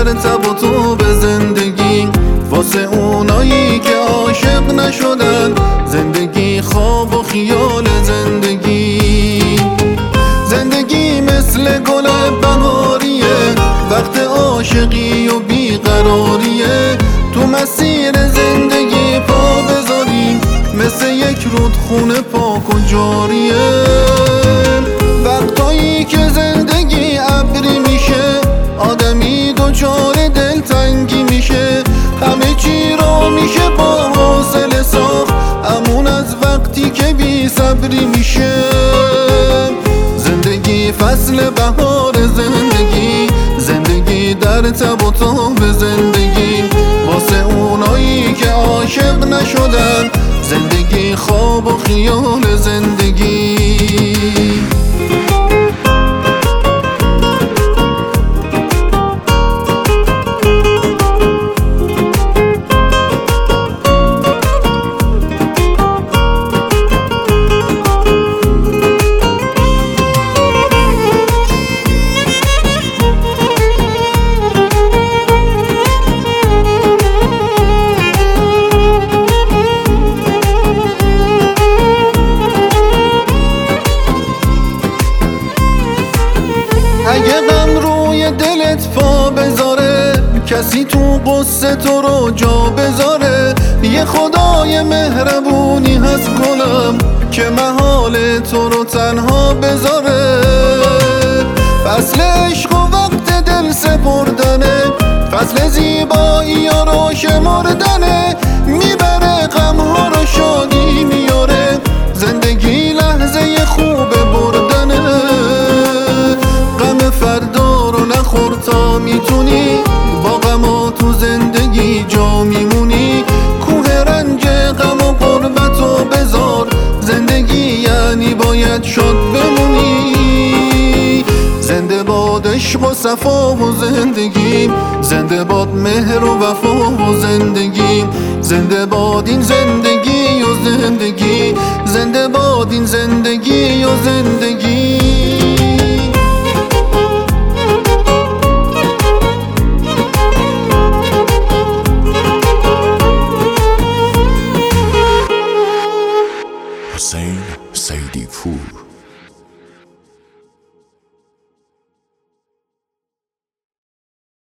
در تب و تو به زندگی، واسه اونایی که عاشق نشدن، زندگی خواب و خیال زندگی. زندگی مثل گل بهاریه، وقت عاشقی و بیقراریه، تو مسیر زندگی پا بذاریم، مثل یک رودخونه پاک و جاریه. وقتایی که زندگی ابری میشه، آدمی دچار دلتنگی میشه، همه چی رو میشه با حوصله ساخت، امون از وقتی که بی صبری میشه. زندگی فصل بهار زندگی، زندگی در تب و تاب زندگی، واسه اونایی که عاشق نشدن، زندگی خواب و خیال زندگی. اگه غم روی دلت پا بذاره، کسی تو قصه تو رو جا بذاره، یه خدای مهربونی هست گلم که محال تو رو تنها بذاره. فصل عشق و وقت دل سپردنه، فصل زیبایی ها رو شمردنه، میبره غمها رو شادی میاره، زندگی لحظه خوب بردنه. فردا رو نخور تا میتونی، با غما تو زندگی جا میمونی، کوه رنج غم و غربت رو بذار، زندگی یعنی باید شاد بمونی. زنده باد عشق و صفا و زندگی، زنده باد مهر و وفا و زندگی، زنده باد این زندگی و زندگی، زنده باد این زندگی و زندگی.